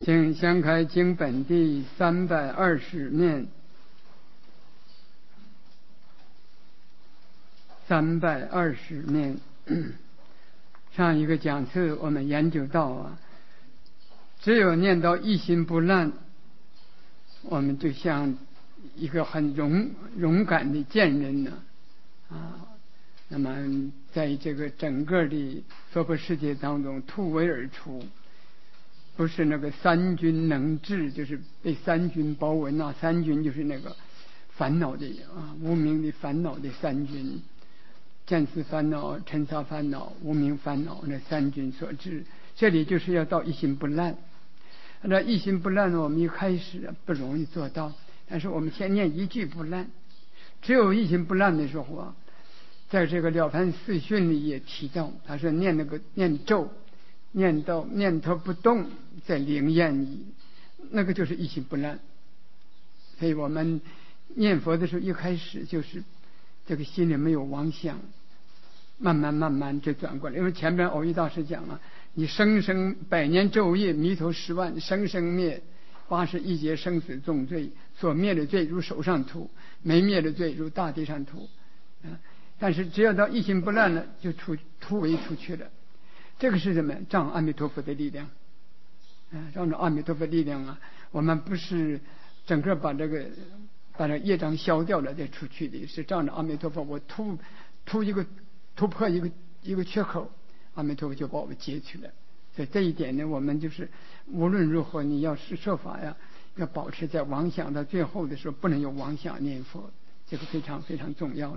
请掀开经本第320面。320面。上一个讲次我们研究到只有念到一心不乱，我们就像一个很勇敢的剑人那么在这个整个的娑婆世界当中突围而出，不是那个三军能治，就是被三军包围。那三军就是那个烦恼的无明的烦恼的三军，见思烦恼、尘沙烦恼、无明烦恼，那三军所致。这里就是要到一心不乱。那一心不乱呢，我们一开始不容易做到，但是我们先念一句不乱。只有一心不乱的时候在这个了凡四训里也提到，他说念咒，念到念头不动，在灵验里，那个就是一心不乱。所以我们念佛的时候一开始就是这个心里没有妄想，慢慢就转过来。因为前边藕益大师讲你生生百年昼夜弥陀10万，生生灭81劫生死重罪，所灭的罪如手上土，没灭的罪如大地上土但是只要到一心不乱了，就突围出去了。这个是什么？仗阿弥陀佛的力量仗着阿弥陀佛力量我们不是整个把这个业障消掉了再出去的，是仗着阿弥陀佛，我突破一个缺口，阿弥陀佛就把我们接去了。所以这一点呢，我们就是无论如何你要是设法要保持在妄想到最后的时候不能有妄想念佛，这个非常非常重要的。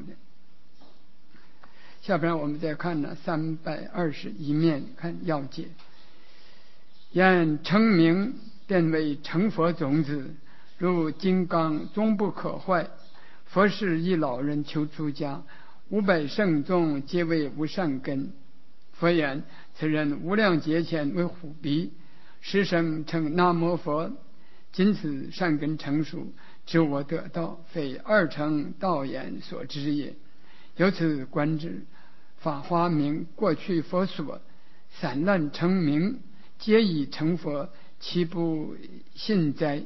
下边我们再看321面，看要解。言称名便为成佛种子，如金刚终不可坏。佛是一老人求出家，500圣众皆为无善根。佛言：此人无量劫前为虎鼻，时生称南无佛，今此善根成熟，知我得道，非二乘道言所知也。由此观之，法华明过去佛所，散乱成名，皆已成佛，其不信哉？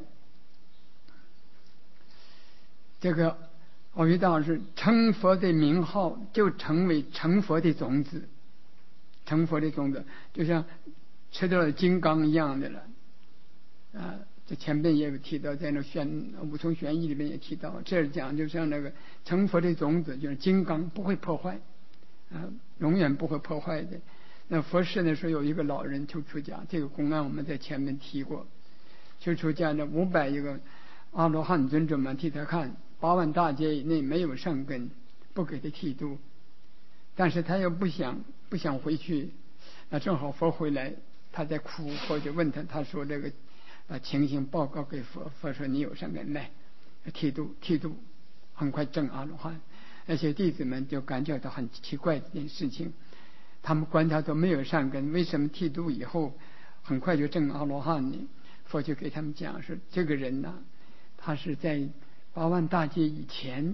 这个藕益大师称佛的名号就成为成佛的种子，成佛的种子就像吃到了金刚一样的了这前边也有提到，在那五重玄义里面也提到，这讲就像那个成佛的种子，就是金刚不会破坏永远不会破坏的。那佛世的时候有一个老人求出家，这个公案我们在前面提过。求出家的500一个阿罗汉尊者们替他看，8万大劫以内没有善根，不给他剃度。但是他又不想回去，那正好佛回来，他在哭，佛就问他说这个情形报告给佛，佛说你有善根，来剃度，很快证阿罗汉。那些弟子们就感觉到很奇怪的一件事情，他们观察都没有善根，为什么剃度以后很快就证阿罗汉呢？佛就给他们讲说，这个人他是在8万大劫以前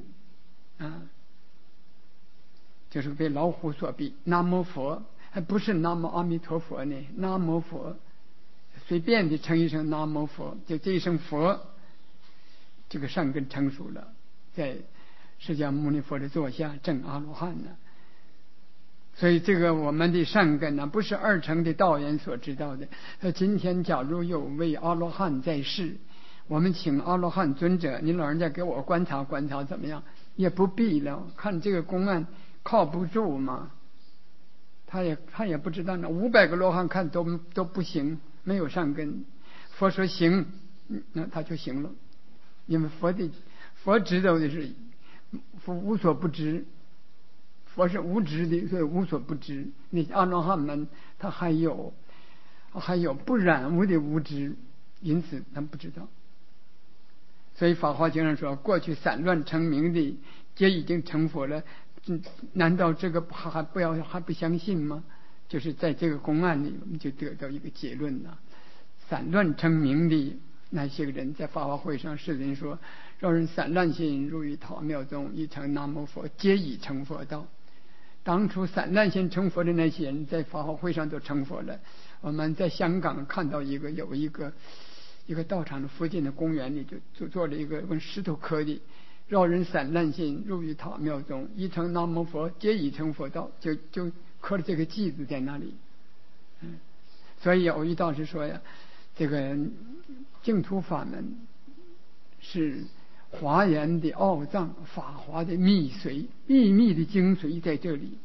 就是被老虎所逼。南无佛还不是南无阿弥陀佛呢，南无佛随便的称一声南无佛，就这一声佛，这个善根成熟了，在释迦牟尼佛的座下证阿罗汉了。所以这个我们的善根不是二乘的道人所知道的。今天假如有位阿罗汉在世，我们请阿罗汉尊者，你老人家给我观察观察怎么样？也不必了，看这个公案靠不住嘛。他也不知道那500个罗汉看都不行，没有善根。佛说行，那他就行了。因为佛知道的是佛无所不知，佛是无知的，所以无所不知。那阿罗汉们他还有不染污的无知，因此他不知道。所以法华经上说，过去散乱成名的皆已经成佛了，难道这个还不相信吗？就是在这个公案里我们就得到一个结论了。散乱成名的那些个人在法华会上，世人说，让人散乱心入于桃庙中，一成南无佛，皆已成佛道。当初散乱心成佛的那些人在法华会上都成佛了， 我们在香港看到有一个道场的附近的公园里就做了一个用石头刻的绕人散乱心入于塔庙中，一称南无佛，皆已成佛道，就刻了这个记字在那里。所以有一道士说呀，这个净土法门是华严的奥藏，法华的秘髓，秘密的精髓在这里。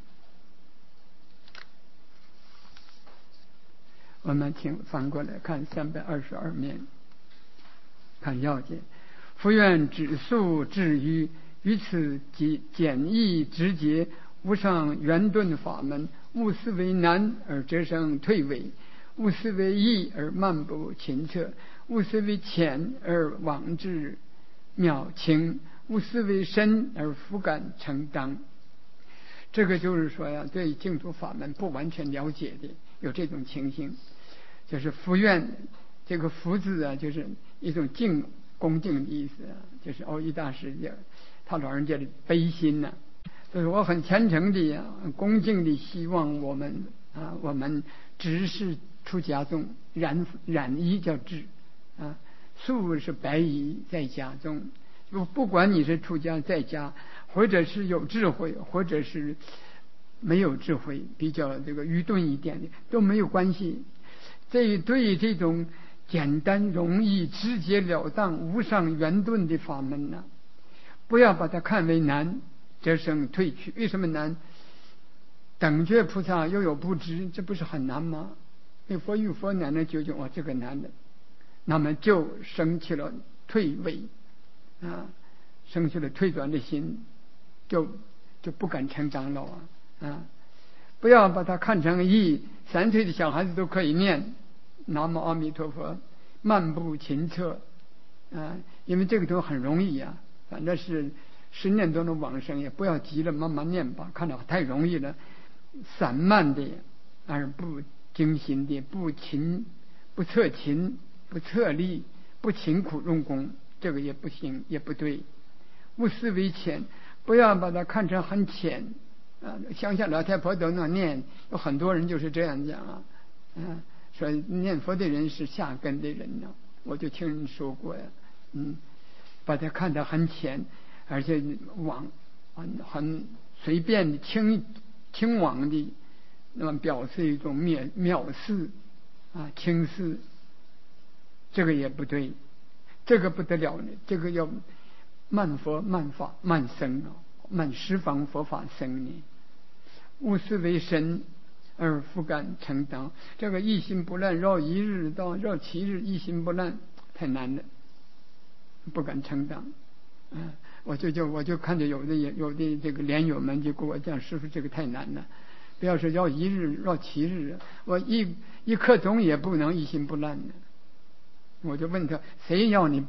我们翻过来看322面，看要解。复愿只素至于此简易直接，无上圆顿法门，勿思为难而折生退位，勿思为易而漫不勤策，勿思为浅而往至渺轻，勿思为深而弗敢承当。这个就是说呀，对净土法门不完全了解的有这种情形，就是福愿，这个福字啊，就是一种恭敬的意思啊，就是蕅益大师他老人家的悲心呐，就是我很虔诚的恭敬的希望我们只是出家中染衣叫智啊，素是白衣在家中，不管你是出家在家，或者是有智慧，或者是没有智慧，比较这个愚钝一点的都没有关系。对这种简单容易直截了当无上圆顿的法门呢，不要把它看为难，折生退去。为什么难？等觉菩萨又有不知，这不是很难吗？那佛与佛难的究竟这个难的，那么就生起了退位啊，生起了退转的心，就不敢成长老啊！不要把它看成易，3岁的小孩子都可以念南无阿弥陀佛，漫不勤策啊，因为这个都很容易啊，反正是10年都能往生，也不要急了，慢慢念吧。看到太容易了，散漫的而不精心的，不测勤，不测力，不勤苦用功，这个也不行，也不对。勿思为浅，不要把它看成很浅啊，乡下老太婆都能念，有很多人就是这样讲啊，说念佛的人是下根的人呢，我就听人说过呀，把它看得很浅，而且很随便的轻往的，那么表示一种藐视啊，轻视，这个也不对，这个不得了呢，这个要慢佛慢法慢生啊，慢十方佛法生呢，勿思为深而弗敢承当。这个一心不乱，绕1日到绕7日，一心不乱太难了，不敢承当。我就看着有的这个莲友们就跟我讲，师父这个太难了，不要说绕1日绕7日，我一刻钟也不能一心不乱呢。我就问他，谁要你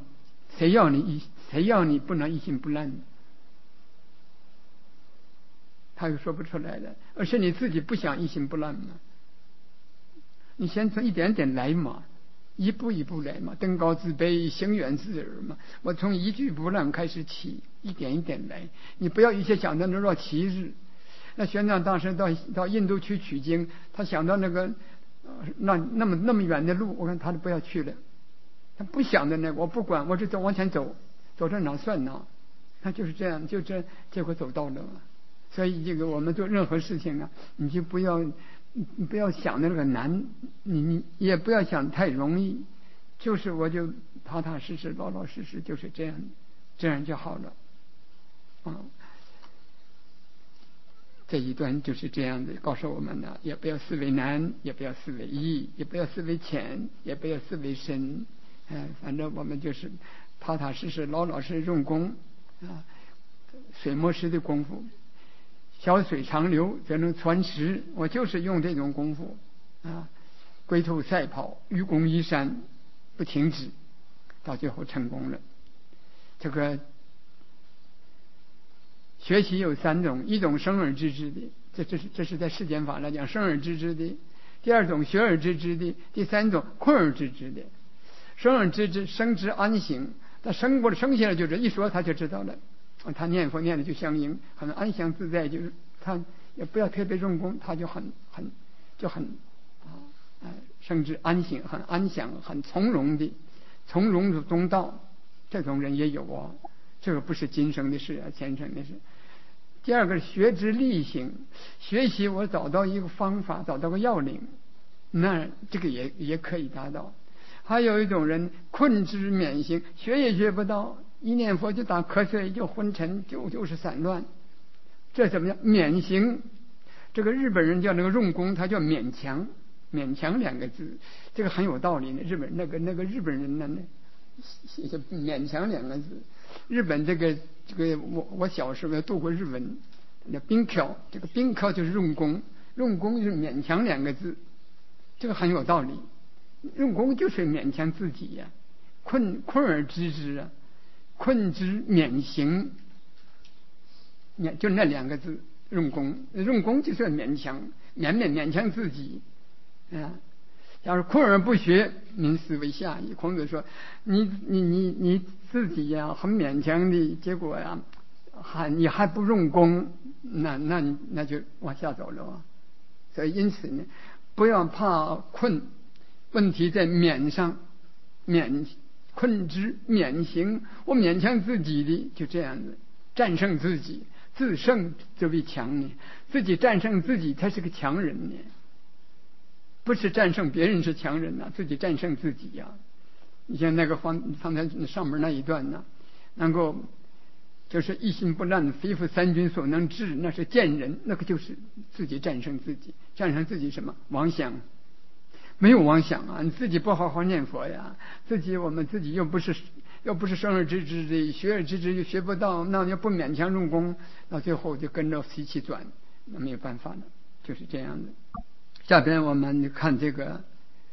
不能一心不乱呢？他又说不出来了，而是你自己不想一心不乱嘛。你先从一点点来嘛，一步一步来嘛，登高自卑，行远自耳嘛。我从一句不乱开始起，一点一点来。你不要一切想到那绕7日。那玄奘当时到印度去取经，他想到那个那么远的路，我看他都不要去了。他不想的那个，我不管，我就往前走，走到哪算哪。他就是这样，结果走到了。所以这个我们做任何事情啊，你就不要想的那个难，你也不要想太容易，就是我就踏踏实实老老实实，就是这样就好了啊。这一段就是这样的告诉我们呢，也不要思为难，也不要思为易，也不要思为浅，也不要思为深，反正我们就是踏踏实实老老实实用功啊，水磨石的功夫，小水长流则能穿石，我就是用这种功夫啊，龟兔赛跑，愚公移山，不停止，到最后成功了。这个学习有3种，一种生而知之的，这是在世间法来讲生而知之的；第2种学而知之的；第3种困而知之的。生而知之，生之安行，他生下来就是一说他就知道了，他念佛念的就相应，很安详自在，就是他也不要特别用功，他就很甚至安心、很安详、很从容中道，这种人也有啊。这个不是今生的事啊，前生的事。第二个是学之力行，学习我找到一个方法，找到个要领，那这个也可以达到。还有一种人困之免行，学也学不到，一念佛就打瞌睡，就昏沉，就是散乱。这怎么样？勉行，这个日本人叫那个用功，他叫勉强，勉强两个字，这个很有道理的。日本那个日本人呢，写勉强两个字。日本这个我小时候读过日文，那冰漂，这个冰漂就是用功，用功就是勉强两个字，这个很有道理。用功就是勉强自己呀，困而知之啊，困之勉行，就那两个字，用功就是勉强自己啊。要是困而不学，民思为下矣。孔子说，你自己呀，很勉强的，结果呀，你还不用功，那就往下走了。所以因此呢，不要怕困，问题在勉上，困之勉行，我勉强自己的，就这样子战胜自己，自胜则为强呢。自己战胜自己，他是个强人呢。不是战胜别人是强人呐，自己战胜自己呀。你像那个方才上面那一段呢，能够就是一心不乱，非复三军所能治，那是见人，那个就是自己战胜自己。战胜自己什么？妄想，没有妄想啊！你自己不好好念佛呀，我们自己又不是生而知之的，学而知之又学不到，那要不勉强用功，到最后就跟着习气转，那没有办法了，就是这样的。下边我们看这个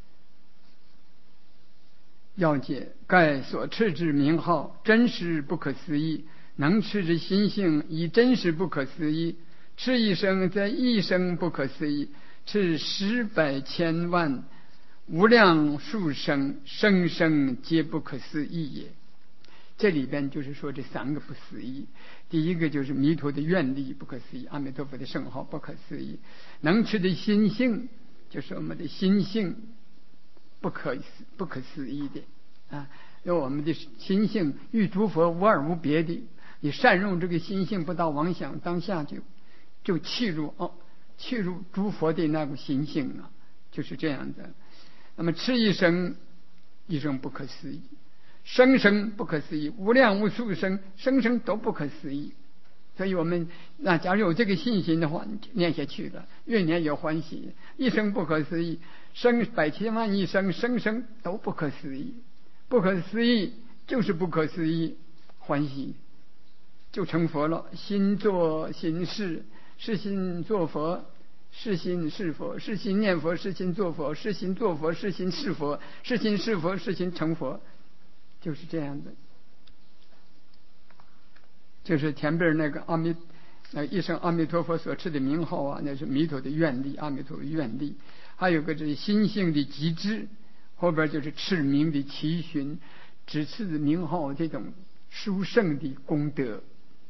要解，盖所持之名号，真实不可思议；能持之心性，亦真实不可思议。持一生，在一生不可思议；持十百千万，无量数生，生生皆不可思议也。这里边就是说这三个不思议。第一个就是弥陀的愿力不可思议，阿弥陀佛的圣号不可思议。能持的心性，就是我们的心性不可思议的啊！因为我们的心性与诸佛无二无别的，你善用这个心性，不到妄想，当下就契入诸佛的那个心性啊，就是这样的。那么持一生不可思议，生生不可思议，无量无数生，生生都不可思议。所以我们假如有这个信心的话，念下去了，越念越欢喜。一生不可思议，生百千万亿生，生生都不可思议。不可思议就是不可思议，欢喜就成佛了。心作心事，是心作佛，是心是佛，是心念佛，是心作佛，是心作佛，是心是佛，是心是佛，是心成佛，就是这样的。就是前边那个一生阿弥陀佛所持的名号啊，那是弥陀的愿力，阿弥陀的愿力。还有个这心性的极致，后边就是持名的奇寻，只持的名号这种殊胜的功德。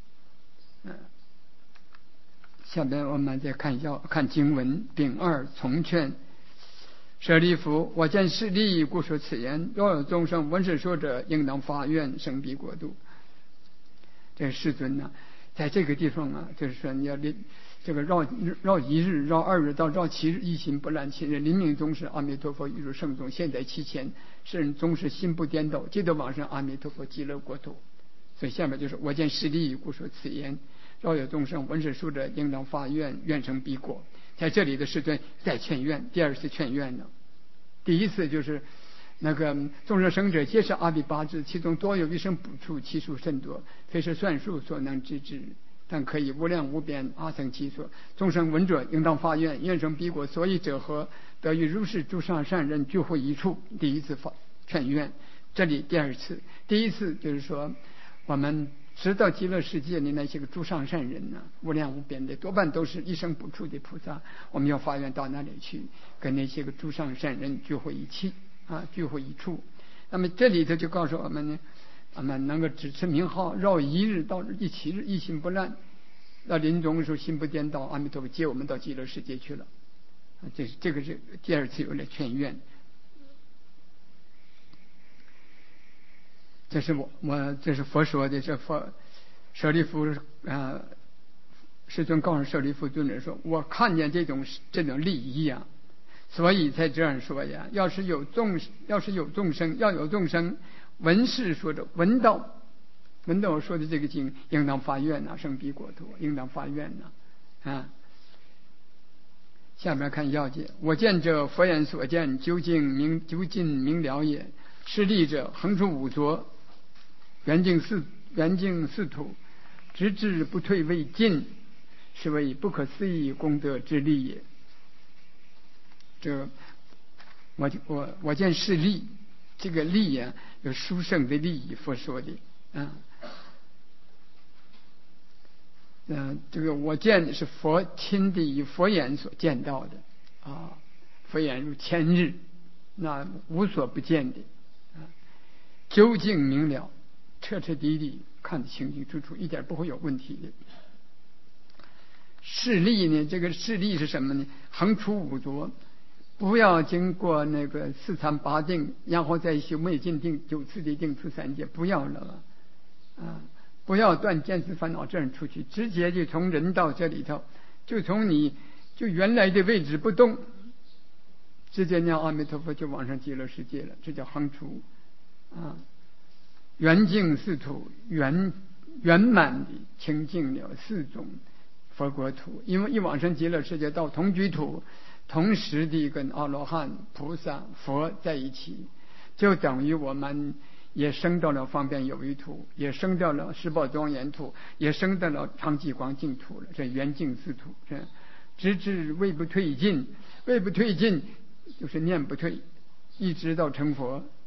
下边我们再看经文丙二从劝。舍利弗，我见是利，故说此言。若有众生闻是说者，应当发愿生彼国度。这世尊呢，在这个地方啊，就是说你要这个绕一日、绕二日到绕7日，一心不乱。7日临命终时，阿弥陀佛语入圣众，现在其前，世人终时心不颠倒，即得往生阿弥陀佛极乐国土。所以下面就是我见是利，故说此言。若有众生闻是说者，应当发愿，愿生彼国。在这里的世尊在劝愿，第二次劝愿呢。第一次就是那个众生生者皆是阿鼻八支，其中多有一生补处，其数甚多，非是算数所能知之，但可以无量无边阿僧祇所。众生闻者，应当发愿，愿生彼国。所以者何？得与如是诸上善人聚会一处。第一次劝愿，这里第二次。第一次就是说，我们直到极乐世界的那些个诸上善人呢，无量无边的，多半都是一生不处的菩萨。我们要发愿到那里去，跟那些个诸上善人聚会一起啊，聚会一处。那么这里头就告诉我们呢，我们能够只持名号，绕一日到7日，一心不乱，到临终的时候心不颠倒，阿弥陀佛接我们到极乐世界去了。这个是第二次有了劝愿。 这是这是佛说的，这舍利弗世尊告诉舍利弗尊者说：“我看见这种利益呀，所以才这样说呀。要是有众生闻是说着闻到我说的这个经，应当发愿呐，生彼国土，应当发愿呐啊。”下面看要解，我见者佛言所见，究竟明了也。是利者，恒出五浊，圆净四土，直至不退未尽，是为不可思议功德之利也。这我见是利，这个利呀，有殊胜的利益，佛说的这个我见是佛亲的以佛眼所见到的佛眼如千日，那无所不见的究竟明了，彻彻底底看得清清楚楚，一点不会有问题的。势力呢，这个势力是什么呢？横除五浊，不要经过那个四禅八定，然后再修灭尽定、九次的定、出三界，不要了不要断见思烦恼这样出去，直接就从人道这里头，就从你就原来的位置不动，直接念阿弥陀佛就往上极乐世界了，这叫横除圆净四土，圆满的清净了四种佛国土。因为一往生极乐世界到同居土，同时的跟阿罗汉、菩萨、佛在一起，就等于我们也升到了方便有余土，也升到了十宝庄严土，也升到了常寂光净土了。这圆净四土，直至未不退尽，未不退尽就是念不退，一直到成佛。